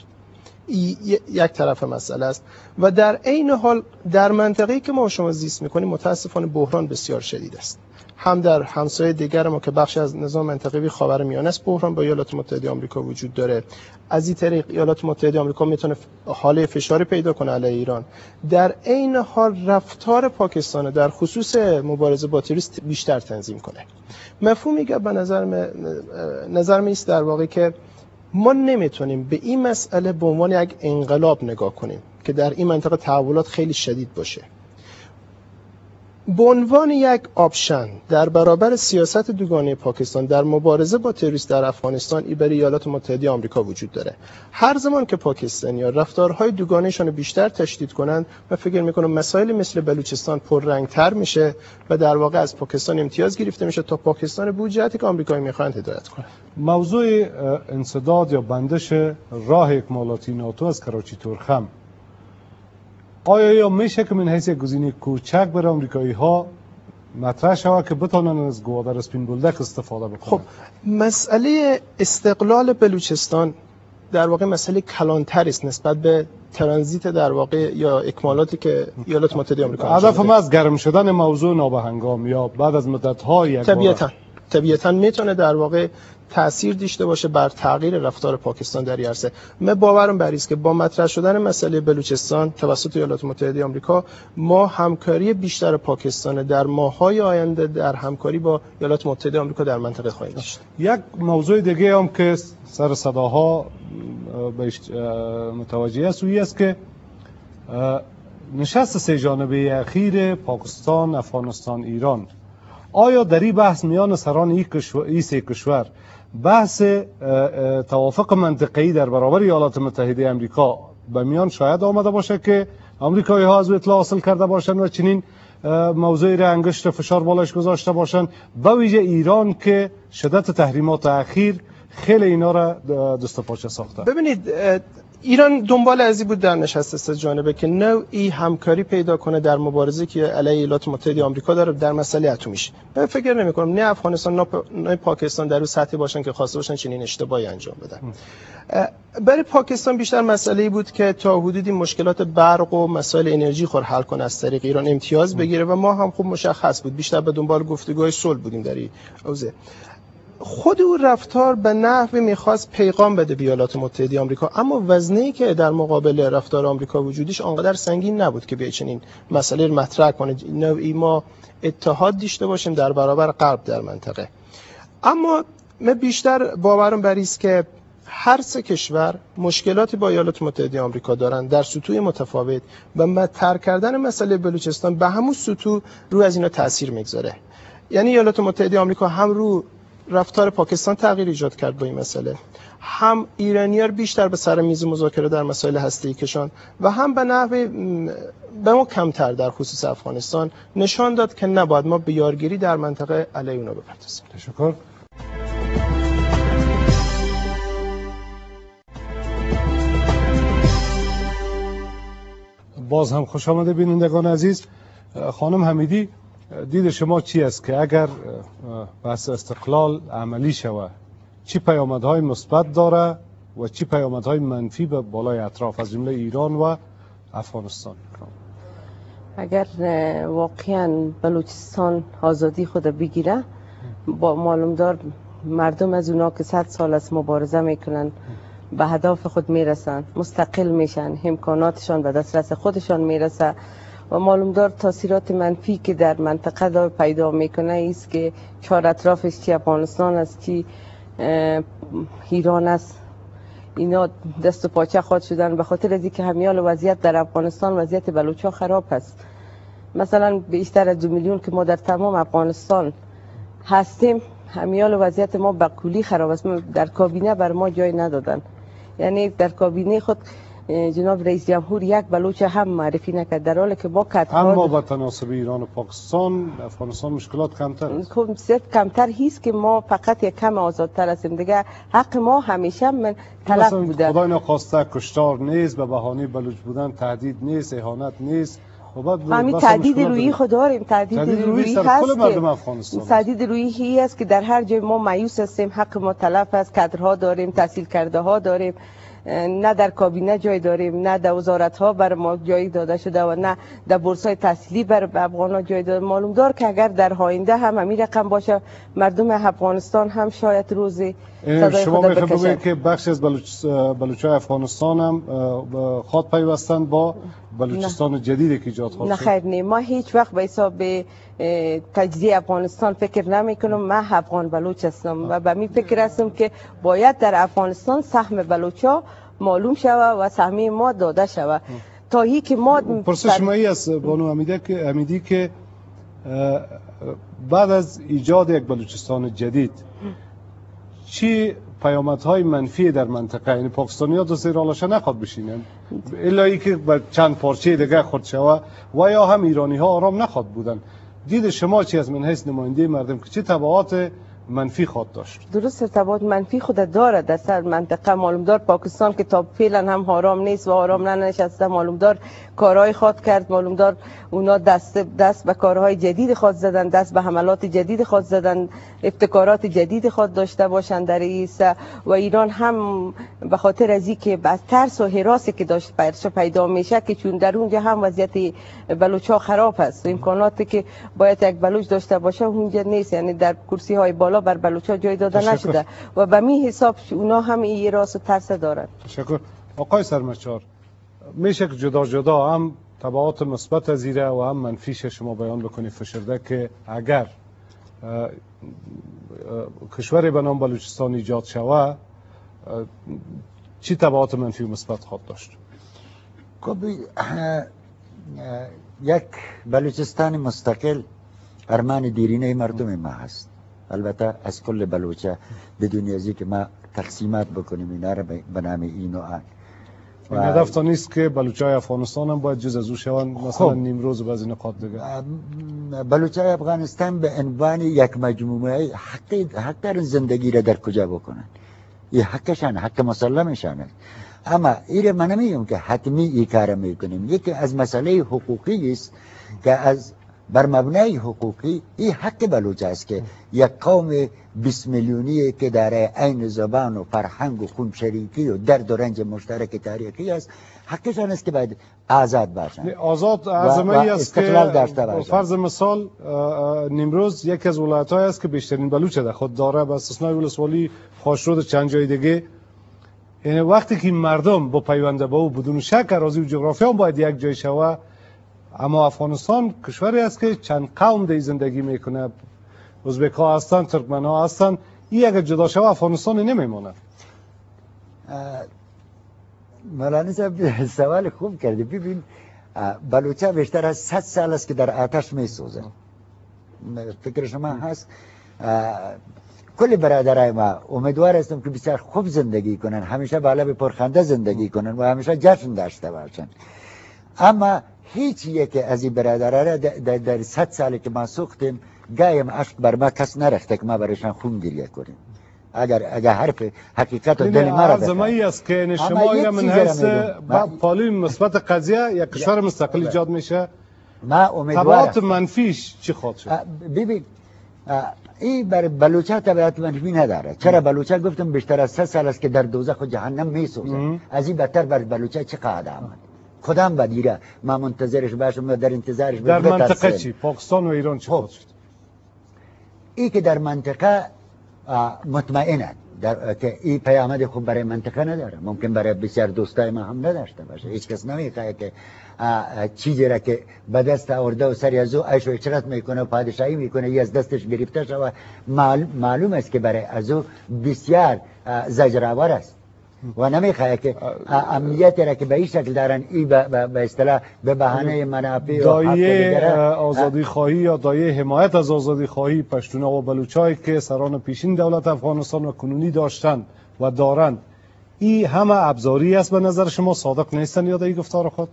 یک طرف مسئله است و در عین حال در منطقه‌ای که ما شما زیست میکنیم متاسفانه بحران بسیار شدید است. هم در همسایه دیگر ما که بخش از نظام منطقه‌ای خاورمیانه است بحران با ایالات متحده آمریکا وجود داره. از این طریق ایالات متحده آمریکا میتونه حاله فشاری پیدا کنه علیه ایران. در عین حال رفتار پاکستان در خصوص مبارزه با تروریسم بیشتر تنظیم کنه. مفهومی که به نظر من است در واقع که ما نمیتونیم به این مسئله به عنوان یک انقلاب نگاه کنیم که در این منطقه تحولات خیلی شدید باشه. به عنوان یک آپشن در برابر سیاست دوگانه پاکستان در مبارزه با تروریسم در افغانستان ای برای ایالات متحده آمریکا وجود داره. هر زمان که پاکستانی‌ها رفتارهای دوگانه‌شان بیشتر تشدید کنند، من فکر می‌کنم مسائل مثل بلوچستان پررنگ‌تر میشه و در واقع از پاکستان امتیاز گرفته میشه تا پاکستان به جهتی که آمریکایی می‌خواهند هدایت کنه. موضوع انسداد یا بندش راه اکمالاتی ناتو از کراچی تورخم، آیا یا میشه که من حیث گزینه کوچک برای آمریکایی ها مطرح شود که بتونن از گوادر اسپین بولدک استفاده بکنن؟ خب مسئله استقلال بلوچستان در واقع مسئله کلانتر است نسبت به ترانزیت در واقع یا اکمالاتی که ایالات متحده آمریکا هدف ما از گرم شدن موضوع نابهنگام یا بعد از مدت‌های یک طبیعتاً میتونه در واقع تأثیر داشته باشه بر تغییر رفتار پاکستان در این عرصه. من باورم بر است که با مطرح شدن مسئله بلوچستان توسط ایالات متحده آمریکا ما همکاری بیشتر پاکستان در ماه‌های آینده در همکاری با ایالات متحده آمریکا در منطقه خواهیم داشت. یک موضوع دیگه هم که سر صداها متوجه است است که نشست سه جانبه اخیر پاکستان، افغانستان، ایران، آیا در این بحث میان سران این سه کشور بحث توافق منطقه‌ای در برابر ایالات متحده آمریکا به میان شاید آمده باشه که آمریکایی ها از اطلاع حاصل کرده باشند و چنین موضوعی را انگشت فشار بالایش گذاشته باشند، به ویژه ایران که شدت تحریمات اخیر خیلی اینا را دست و پاچه ساخته؟ ببینید، ایران دنبال ازی بود در نشست سه جانبه که نوعی همکاری پیدا کنه در مبارزه که علیه ایالات متحده آمریکا داره در مسئله اتمیش. من فکر نمی کنم نه افغانستان نه پاکستان در اون سطحی باشن که خواسته باشن چنین اشتباهی انجام بدن. برای پاکستان بیشتر مسئله‌ای بود که تا حدودی مشکلات برق و مسائل انرژی خور حل کنه، از طریق ایران امتیاز بگیره و ما هم خوب مشخص بود بیشتر به دنبال گفتگوهای صلح بودیم در این حوزه. خود او رفتار به نحوی میخواست پیغام بده به ایالات متحده آمریکا، اما وزنه‌ای که در مقابل رفتار آمریکا وجودش آنقدر سنگین نبود که به چنین مسئله رو مطرح کنه، نوعی ما اتحاد داشته باشیم در برابر غرب در منطقه. اما من بیشتر باورم بر است که هر سه کشور مشکلاتی با ایالات متحده آمریکا دارن در سطوح متفاوت و مطرح کردن مسئله بلوچستان به همون سطوح رو از اینا تاثیر میگذاره. یعنی ایالات متحده آمریکا هم رو رفتار پاکستان تغییر ایجاد کرد با این مسئله، هم ایرانی‌ها بیشتر به سر میز مذاکره در مسائل هسته‌ای کشان و هم به نحو به ما کمتر در خصوص افغانستان نشان داد که نباید ما به یارگیری در منطقه علیه اونا بپردازیم. تشکر. باز هم خوش آمده بینندگان عزیز. خانم حمیدی، دید شما چی است که اگر بحث استقلال عملی شود چی پیامدهای مثبت داره و چی پیامدهای منفی به بالای اطراف از جمله ایران و افغانستان؟ اگر واقعا بلوچستان آزادی خود بگیره، با معلوم دار مردم از اونا که 100 سال از مبارزه میکنن به هدف خود میرسن، مستقل میشن، امکاناتشان به دسترس خودشان میرسه و معلوم دار تاثیرات منفی که در منطقه دار پیدا میکنه است که چهار اطرافش چی افغانستان است چی ایران است، اینا دست و پاچه خود شدن به خاطر از اینکه همیال وضعیت در افغانستان وضعیت بلوچا خراب است. مثلا بیشتر از 2 میلیون که ما در تمام افغانستان هستیم، همیال وضعیت ما به کلی خراب است. در کابینه بر ما جای ندادن، یعنی در کابینه خود جناب رئیس جمهور یک بلوچ هم معرفی نکرد، در حالی که با اما با تناسب ایران و پاکستان افغانستان مشکلات کمتر است. صرف کمتر هیست که ما فقط یک کم آزادتر هستیم، دیگه حق ما همیشه من طلب بوده. خدای نخواسته کشتار نیست، به بهانه بلوچ بودن تهدید نیست، اهانت نیست. همین تهدید رویی خود داریم، تهدید رویی هست که تهدید رویی است که در هر جای ما مایوس هستیم، حق ما تلف است، کادرها داریم، تحصیل کرده ها داریم، نه در کابینه جای داریم، نه در وزارت ها بر ما جای داده شده و نه در بورسای تحصیلی بر افغان ها جای داده. معلوم دار که اگر در آینده هم همین رقم باشه، مردم افغانستان هم شاید روزی صدای شما خود بکشند. بگویید که بخش از بلوچای افغانستان هم خواد پیوستند با بلوچستان جدیدی که ایجاد خواهد شد؟ نه خیر، نه، ما هیچ وقت به حساب تجزیه افغانستان فکر نمی کنم. من افغان بلوچ هستم و به می فکر هستم که باید در افغانستان سهم بلوچا معلوم شود و سهمی ما داده شود تا هی که ما پرسش شما ای است بانو حمیدی که بعد از ایجاد یک بلوچستان جدید چی پیامدهای منفی در منطقه، یعنی پاکستانی‌ها دو زیر آلشه نخواد بشینن الا ای که به چند پارچه دیگه خورد شود و یا هم ایرانی‌ها آرام نخواد بودن، دید شما چی از من حیث نماینده مردم که چه تبعات منفی خواهد داشت؟ درست تبعات منفی خود داره در سر منطقه. معلوم دار پاکستان که تا فعلا هم آرام نیست و آرام ننشسته، معلوم دار کارهای خود کرد، معلوم دار اونا دست به کارهای جدید خود زدن، دست به حملات جدید خود زدن، ابتکارات جدید خود داشته باشند در ایسا و ایران هم به خاطر از اینکه از ترس و هراسی که داشت پیدا میشه که چون در اونجا هم وضعیت بلوچا خراب است، امکاناتی که باید یک بلوچ داشته باشه اونجا نیست، یعنی در کرسی های بالا بر بلوچا جای داده نشده و به می حساب اونا هم این راس و ترس دارن. تشکر. آقای سرمچار، میشه که جدا جدا هم تبعات مثبت از ایره و هم منفیش شما بیان بکنید فشرده که اگر کشوری به نام بلوچستان ایجاد شود چی تبعات منفی و مثبت خواهد داشت؟ یک بلوچستان مستقل ارمان دیرینه مردم ما هست. البته از کل بلوچه بدون ازی که ما تقسیمات بکنیم اینا را به نام این و آن. این هدف تا نیست که بلوچای افغانستان هم باید جز از او شوند، مثلا نیمروز و بعضی نقاط دیگه. بلوچای افغانستان به عنوان یک مجموعه حق در زندگی را در کجا بکنن؟ این حقشان، حق مسلمشان است. اما این من نمیگم که حتمی این کار میکنیم. یکی از مسئله حقوقی است که از بر مبنای حقوقی این حق بلوچ است که یک قوم 20 میلیونی که در عین زبان و فرهنگ و خون شریکی و درد و رنج مشترک تاریخی است، حقشان است که باید آزاد باشند. آزاد عظمتی است که فرض مثال نیمروز یکی از ولایت‌های است که بیشترین بلوچ در خود داره، به استثنای ولسوالی خاشرود چند جای دیگه. یعنی وقتی که مردم با پیوند به او بدون شک اراضی و جغرافیا هم باید یک جای شوه. اما افغانستان کشوری است که چند قوم در زندگی میکنه، ازبک ها هستن، ترکمن ها هستن. این اگر جدا شوه افغانستان نمیمونه. مولانا صاحب سوال خوب کردی. ببین بلوچه بیشتر از 100 سال است که در آتش میسوزه. فکر شما هست کل برادرای ما امیدوار هستم که بسیار خوب زندگی کنن، همیشه بالا به پرخنده زندگی کنن و همیشه جشن داشته باشن. اما هیچ یک از این برادرها در 100 سالی که ما سوختیم گایم عشق بر ما کس نرخته که ما برایشان خون گریه کنیم. اگر حرف حقیقت و دل ما را بفهم. ای است که شما این من حیث پالوی مثبت قضیه یک کشور مستقل ایجاد میشه. ما امیدوارم. تبعات منفیش چی خواهد شد؟ ببین این بر بلوچه تبعات منفی نداره. چرا بلوچه گفتم بیشتر از 3 سال است که در دوزخ و جهنم میسوزه. از این بدتر بر بلوچه چه قاعده آمد؟ کدام بدیره ما منتظرش باشم و در انتظارش در منطقه چی؟ پاکستان و ایران چی خواهد شد؟ این که در منطقه مطمئنه که این پیامد خوب برای منطقه نداره. ممکن برای بسیار دوستای ما هم نداشته باشه. هیچ کس نمیخواد که چیزی را که به دست آورده و سری از او عیش و عشرت میکنه و پادشاهی میکنه یا از دستش گرفته شود، معلوم است که برای از او بسیار زجرآور است و نمیخواد که امنیتی را که به این شکل دارن این به اصطلاح به بهانه منافع دایه آزادی خواهی یا دایه حمایت از آزادی خواهی پشتونا و بلوچایی که سران پیشین دولت افغانستان و کنونی داشتند و دارند، این همه ابزاری است به نظر شما؟ صادق نیستن یا در این گفتار خود؟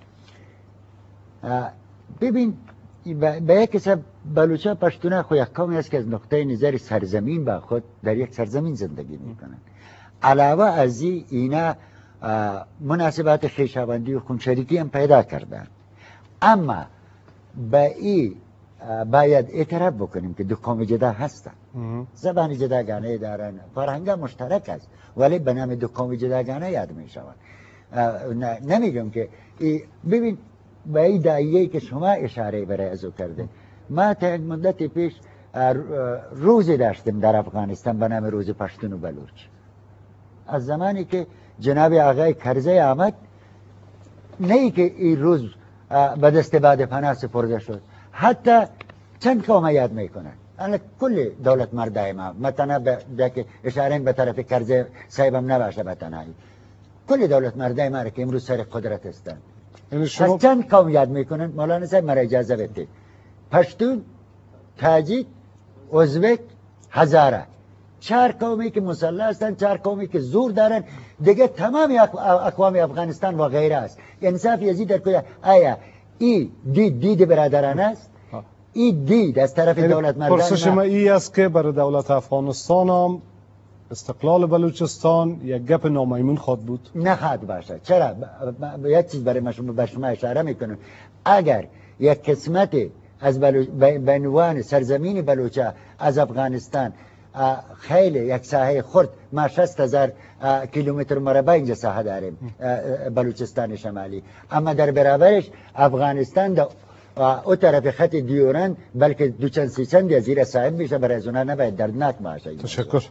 ببین به یک حساب بلوچا پشتونا خو یک قومی است که از نقطه نظر سرزمین با خود در یک سرزمین زندگی میکنند. علاوه از اینا مناسبات خویشاوندی و خونشریکی هم پیدا کردن. اما به این باید اعتراف بکنیم که دو قوم جدا هستن، زبان جداگانه دارن، فرهنگ مشترک است، ولی به نام دو قوم جداگانه یاد می شوند. نمیگم که ببین به این دایه‌ای که شما اشاره برای ازو کرده، ما تا یک مدت پیش روزی داشتیم در افغانستان به نام روز پشتون و بلوچ. از زمانی که جناب آقای کرزی آمد، نه که این روز به دست بعد پناه سپرده شد، حتی چند قوم یاد میکنن. انا کل دولت مردای ما مثلا که اشاره به طرف کرزی صاحبم نباشه به تنهایی، کل دولت مردای ما که امروز سر قدرت هستند از چند قوم یاد میکنن. مولانا صاحب مرا اجازه بده، پشتون، تاجیک، ازبک، هزاره، 4 قومی که مسلح هستند، 4 قومی که زور دارن دیگه. تمامی اقوام افغانستان و غیره است. انصاف یزید در کجا؟ آیا این دید برادرانه است؟ این دید از طرف دولت مردان؟ پرسش ما این است که برای دولت افغانستان هم استقلال بلوچستان یک گپ نامیمون خواهد بود؟ نخواهد باشه. چرا؟ یک چیز برای شما اشاره میکنم. اگر یک قسمت از به عنوان سرزمین بلوچه از افغانستان خیلی یک ساحه خرد، ما 60,000 کیلومتر مربع اینجا ساحه داریم بلوچستان شمالی، اما در برابرش افغانستان در او طرف خط دیورند بلکه دو چند سی چند از زیر صاحب میشه. برای از اونا نباید دردناک باشه. تشکر.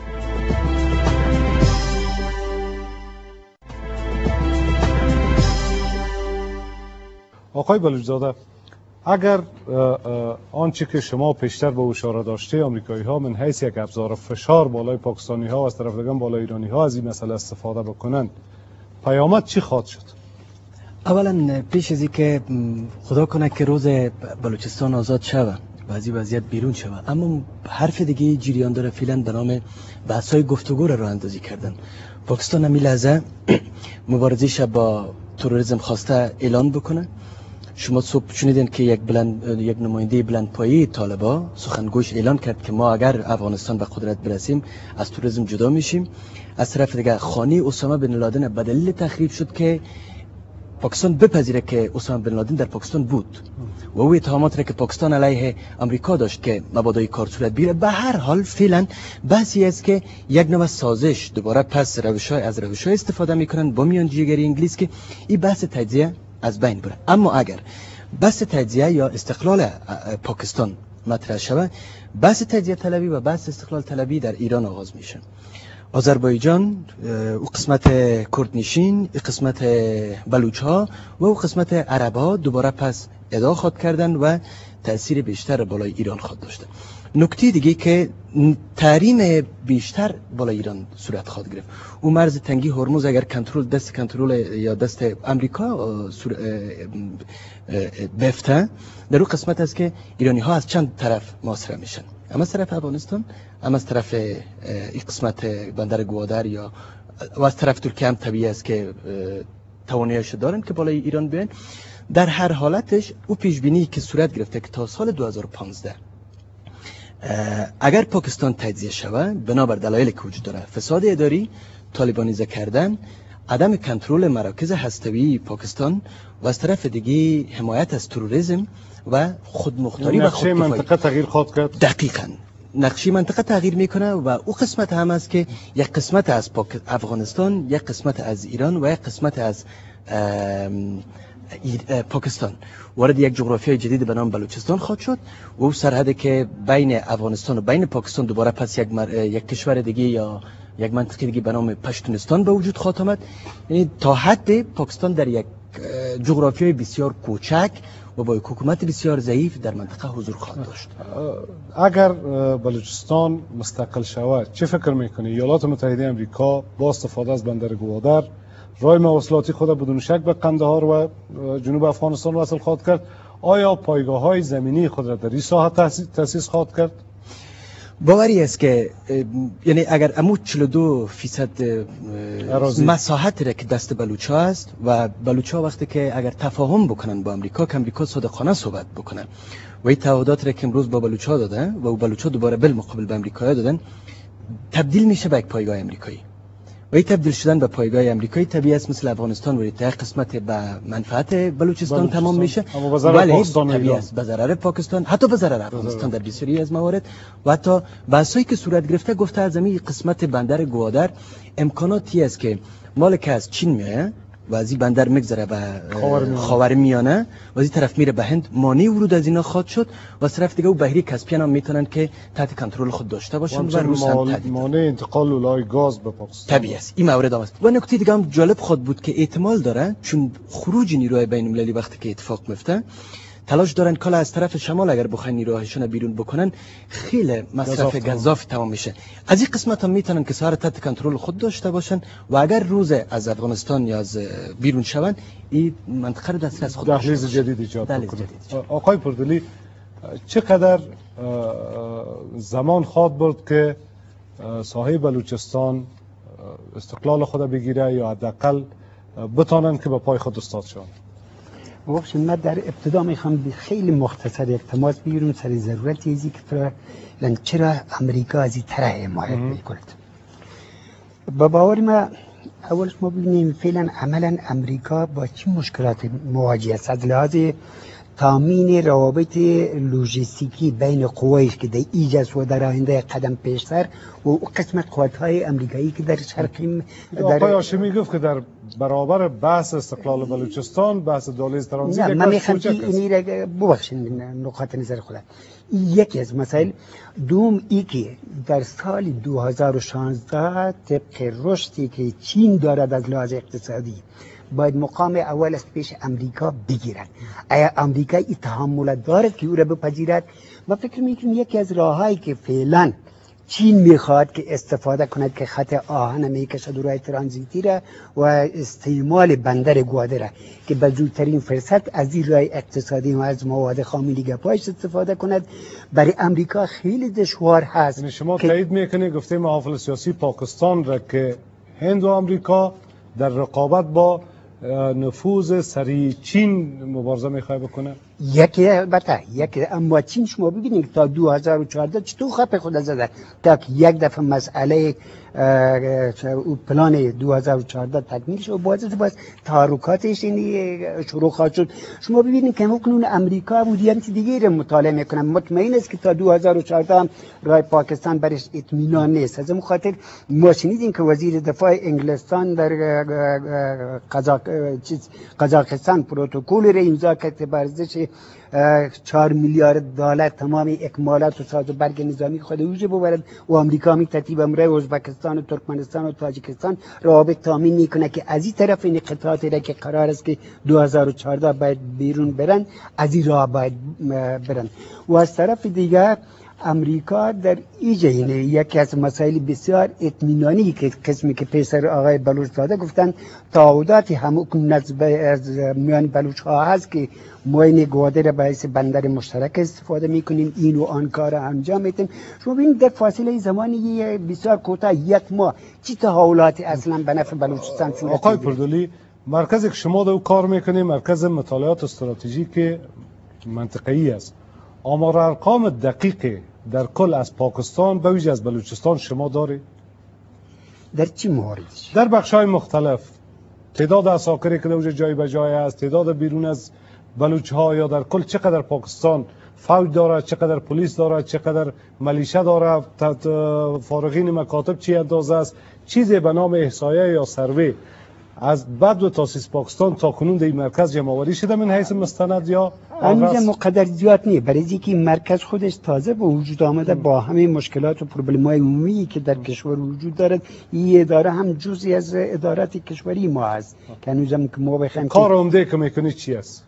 آقای بلوچزاده، اگر آنچه که شما پیشتر به اشاره داشته آمریکایی ها من حیث یک ابزار فشار بالای پاکستانی ها و از طرف دیگر بالای ایرانی ها از این مسئله استفاده بکنند، پیامد چی خواهد شد؟ اولا پیش از اینکه خدا کنه که روز بلوچستان آزاد شود و از این وضعیت بیرون شود، اما حرف دیگه جریان داره فعلا به نام بحث‌های گفتگو را اندازی کردن. پاکستان همین لحظه مبارزه‌اش با تروریسم خواسته اعلان بکنه. شما صبح شنیدین که یک نماینده بلندپایه طالبا سخنگوش اعلان کرد که ما اگر افغانستان به قدرت برسیم از تروریسم جدا میشیم. از طرف دیگه خانه اسامه بن لادن به دلیل تخریب شد که پاکستان بپذیره که اسامه بن لادن در پاکستان بود و او اتهامات را که پاکستان علیه آمریکا داشت که مبادای کار صورت بگیره. به هر حال فعلا بحثی است که یک نوع سازش دوباره پس از روش‌های استفاده میکنن با میانجیگری انگلیس که این بحث تجزیه از بین بره. اما اگر بحث تجزیه یا استقلال پاکستان مطرح شود، بحث تجزیه طلبی و بحث استقلال طلبی در ایران آغاز میشه. آذربایجان او قسمت کردنشین، قسمت بلوچ ها و او قسمت عرب ها دوباره پس ادا خواهد کردن و تأثیر بیشتر بالای ایران خواهد داشته. نکته دیگه که تحریم بیشتر بالای ایران صورت خواهد گرفت. او مرز تنگی هرمز اگر دست کنترل یا دست امریکا بفته، در اون قسمت است که ایرانی ها از چند طرف محاصره میشن، اما از طرف افغانستان، اما از طرف این قسمت بندر گوادر یا و از طرف ترکیه هم طبیعی است که تواناییش دارن که بالای ایران بیان. در هر حالتش او پیش بینی که صورت گرفته که تا سال 2015 اگر پاکستان تجزیه شود بنابر دلایلی که وجود داره، فساد اداری، طالبانیزه کردن، عدم کنترل مراکز هسته‌ای پاکستان و از طرف دیگه حمایت از تروریسم و خودمختاری و خودکفایی، منطقه تغییر خواهد کرد. دقیقاً نقشه منطقه تغییر میکنه و او قسمت هم است که یک قسمت از افغانستان، یک قسمت از ایران و یک قسمت از پاکستان وارد یک جغرافیای جدید به نام بلوچستان خواهد شد و او سرحدی که بین افغانستان و بین پاکستان دوباره پس یک کشور دیگه یا یک منطقه دیگه به نام پشتونستان به وجود خواهد آمد. یعنی تا حد پاکستان در یک جغرافیای بسیار کوچک و با حکومت بسیار ضعیف در منطقه حضور خواهد داشت. اگر بلوچستان مستقل شود چه فکر میکنی ایالات متحده آمریکا با استفاده از بندر گوادر راه مواصلاتی خود بدون شک به قندهار و جنوب افغانستان وصل خواهد کرد؟ آیا پایگاه‌های زمینی خود را در این ساحه تأسیس خواهد کرد؟ باوری است که یعنی اگر امو 42% مساحت را که دست بلوچا است و بلوچا وقتی که اگر تفاهم بکنن با امریکا که امریکا صادقانه صحبت بکنن و این تعهدات را که امروز با بلوچا دادن و بلوچا دوباره بالمقابل به امریکا دادن تبدیل میشه به یک پایگاه امریکایی و این تبدیل شدن به پایگاه امریکایی طبیعی است مثل افغانستان و یک قسمت به منفعت بلوچستان تمام میشه، ولی طبیعی است به ضرر پاکستان، حتی به ضرر افغانستان در بسیاری از موارد. و حتی بحثایی که صورت گرفته گفته از این قسمت بندر گوادر امکاناتی است که مال که از چین میاد و از این بندر میگذره به خاورمیانه و از این طرف میره به هند، مانع ورود از اینا خواهد شد و از طرف دیگه او بحری کاسپیان هم میتونن که تحت کنترل خود داشته باشن و روس هم مانع انتقال لولای گاز به پاکستان طبیعی است. این مورد هم است. و نکته دیگه هم جالب خود بود که احتمال داره چون خروج نیروهای بین المللی وقتی که اتفاق میفته تلاش دارن کالا از طرف شمال اگر بخواین نیروهاشون بیرون بکنن خیلی مصرف گزاف تمام میشه. از این قسمت هم میتونن که سر تحت کنترل خود داشته باشن و اگر روز از افغانستان یا از بیرون شون این منطقه رو دست از خود دهلیز جدید ایجاد کنه. آقای پردلی چقدر زمان خواهد برد که ساحه بلوچستان استقلال خود بگیره یا حداقل بتونن که به پای خود استاد شون؟ واقعا من در ابتدا میخوام خیلی مختصر اقتماس بگیرم سر ضرورت ایزی که چرا امریکا از این طرح حمایت میکند. با باور ما اولش ما ببینیم فعلا عملا امریکا با چه مشکلات مواجه است از لحاظ تامین روابط لوجستیکی بین قوایش که در ایجاز و در آینده قدم پیشتر و قسمت قوت‌های امریکایی که در شرقی آقای هاشمی گفت که در برابر بحث استقلال بلوچستان بحث دهلیز ترانزیت نه من میخوام که اینی را ببخشید نقاط نظر خودم. یکی از مسائل دوم ای که در سال 2016 طبق رشدی که چین دارد از لحاظ اقتصادی باید مقام اول است پیش امریکا بگیرد. آیا امریکا این تحمل دارد که او را بپذیرد؟ من فکر میکنم یکی از راههایی که فعلا چین میخواد که استفاده کند که خط آهن میکشد راه ترانزیتی را و استعمال بندر گوادر که به زودترین فرصت از این راه اقتصادی و از مواد خام دیگه پایش استفاده کند. برای امریکا خیلی دشوار هست. یعنی شما تایید میکنید گفته محافل سیاسی پاکستان را که هند و امریکا در رقابت با نفوذ سریع چین مبارزه میخواد بکنه؟ یکی البته یکی، اما چین شما ببینید تا 2014 چطور خط خود زده تا یک دفعه مسئله پلان 2014 تکمیل شد، باز تحرکاتش شروع خواهد شد. شما ببینید که قانون امریکا مدیریت دیگه رو مطالعه میکنن، مطمئن است که تا 2014 راه پاکستان برش اطمینان نیست. از اون خاطر ما شنیدیم که وزیر دفاع انگلستان در قزاقستان پروتکل را امضا کرد به ارزش 4 میلیارد دلار تمام اکمالات و ساز و برگ نظامی خود وجود ببرد و آمریکا می ترتیب امرای ازبکستان و ترکمنستان و تاجیکستان روابط تامین میکنه که از این طرف این قطعاتی را که قرار است که 2014 باید بیرون برن از این راه باید برن. و از طرف دیگر امریکا در اینجا یکی از مسائل بسیار اطمینانی که قسمی که پیسر آقای بلوچ داده گفتن تعهداتی هم از میان بلوچ ها هست که ما این گوادر باعث بندر مشترک استفاده میکنیم، این و آن کار انجام میدیم. شما ببینید در فاصله زمانی بسیار کوتاه یک ماه چی تحولاتی اصلا به نفع بلوچستان صورت آقای پردولی، مرکزی که شما در کار میکنید مرکز مطالعات استراتژیک منطقه‌ای است. آمار ارقام دقیق در کل از پاکستان به ویژه از بلوچستان شما دارید؟ در چی موردش؟ در بخش‌های مختلف تعداد عساکری که در جای به جای است، تعداد بیرون از بلوچ‌ها یا در کل چقدر پاکستان فوج دارد، چقدر پلیس دارد، چقدر ملیشه دارد، فارغین مکاتب چی اندازه است، چیزی به نام احصایه یا سروی از بعد و تاسیس پاکستان تا کنون در این مرکز جمع‌آوری شده من حیث مستند یا هنوز مقدر زیاد نیست، برای اینکه این مرکز خودش تازه به وجود آمده با همه مشکلات و پروبلم‌های عمومی که در کشور وجود دارد. این اداره هم جزئی از ادارات کشوری ما است که هنوزم که ما بخوایم کار عمده که میکنید چی است؟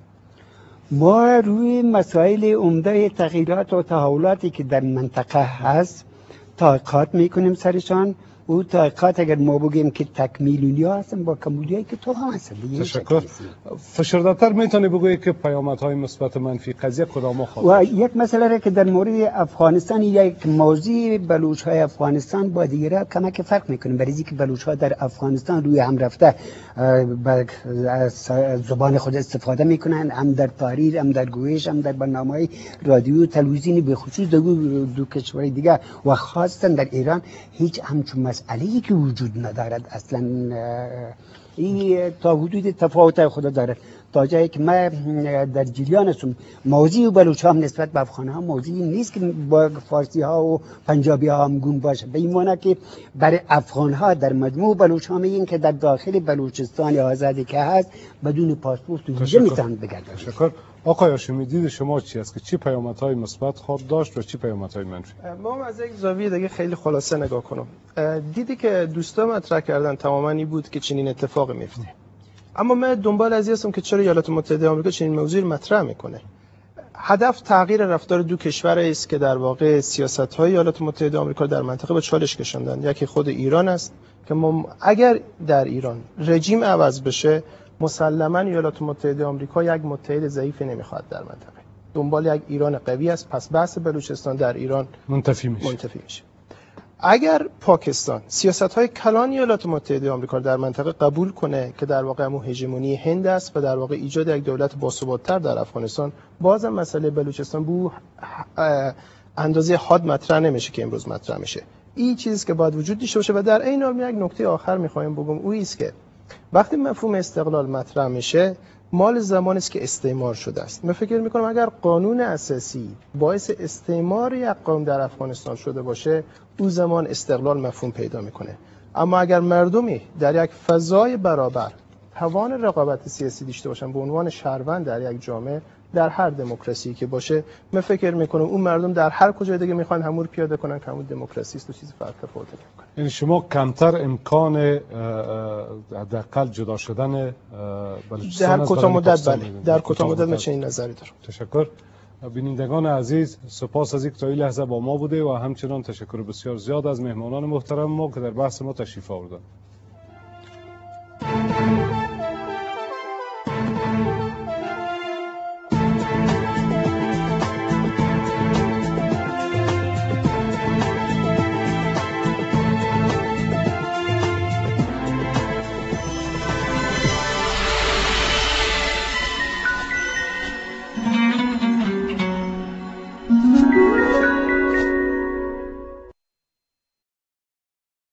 ما روی مسائل عمده تغییرات و تحولاتی که در منطقه هست تحقیقات میکنیم سرشان. او تحقیقات اگر ما بگیم که تکمیلی ها هستن با کمولیایی که تو هم هستن. تشکر. فشرده‌تر میتونی بگویی که پیامدهای مثبت منفی قضیه کدام خواهد؟ و یک مسئله را که در مورد افغانستان یک موضوع بلوچ های افغانستان با دیگرها کمک فرق میکنه، برای اینکه بلوچ ها در افغانستان روی هم رفته از زبان خود استفاده میکنن، هم در تحریر، هم در گویش، هم در برنامه‌های رادیو و تلویزیونی، به خصوص دو کشور دیگه و خاصتا در ایران هیچ همچون مسئله‌ای که وجود ندارد اصلا. این تا حدود تفاوت خود داره. تا جایی که من در جریان هستم موضوع بلوچ هم نسبت به افغان ها موضوعی نیست که با فارسی ها و پنجابی ها هم گون باشه، به این معنی که برای افغان ها در مجموع بلوچ ها میگن که در داخل بلوچستان آزادی که هست بدون پاسپورت ویزا میتونن بگردن. تشکر. آقای هاشمی، دید شما چی است که چی پیامدهای مثبت خواهد داشت و چی پیامدهای منفی؟ ما از یک زاویه دیگه خیلی خلاصه نگاه کنم. دیدی که دوستان مطرح کردن تماما این بود که چنین اتفاقی میفته، اما من دنبال از هستم که چرا ایالات متحده آمریکا چنین موضوعی مطرح میکنه. هدف تغییر رفتار دو کشور است که در واقع سیاست‌های ایالات متحده آمریکا در منطقه به چالش کشاندن. یکی خود ایران است که اگر در ایران رژیم عوض بشه مسلماً ایالات متحده آمریکا یک متحد ضعیف نمیخواد در منطقه، دنبال یک ایران قوی است. پس بحث بلوچستان در ایران منتفی میشه. اگر پاکستان سیاست‌های کلان ایالات متحده آمریکا در منطقه قبول کنه که در واقع همون هژمونی هند است و در واقع ایجاد یک دولت باثبات‌تر در افغانستان، بازم مسئله بلوچستان به اندازه حاد مطرح نمیشه که امروز مطرح میشه. این چیزی که باید وجود داشته باشه. و در این حال یک نکته آخر می‌خوایم بگم، اون است که وقتی مفهوم استقلال مطرح میشه مال زمانی است که استعمار شده است. من فکر میکنم اگر قانون اساسی باعث استعمار یک قوم در افغانستان شده باشه او زمان استقلال مفهوم پیدا میکنه. اما اگر مردمی در یک فضای برابر توان رقابت سیاسی داشته باشن به عنوان شهروند در یک جامعه، در هر دموکراسی که باشه، من فکر میکنم اون مردم در هر کجای دیگه میخوان همون پیاده کنن که همون دموکراسی است و چیز فرق تفاوت نمیکنه. یعنی شما کمتر امکان حداقل جدا شدن بلوچستان در کوتاه مدت، بله، در کوتاه مدت من چنین نظری دارم. تشکر. بینندگان عزیز، سپاس از اینکه تا این لحظه با ما بوده و همچنان تشکر بسیار زیاد از مهمانان محترم ما که در بحث ما تشریف آوردند.